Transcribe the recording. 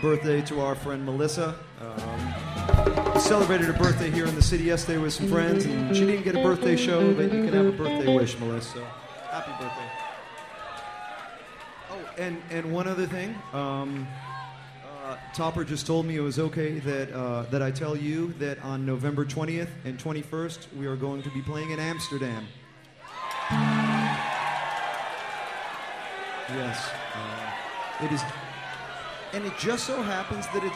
birthday to our friend Melissa. We celebrated her birthday here in the city yesterday with some friends, and she didn't get a birthday show, but you can have a birthday wish, Melissa. So, happy birthday. Oh, and one other thing. Topper just told me it was okay that I tell you that on November 20th and 21st, we are going to be playing in Amsterdam. Yes. It is, and it just so happens that it's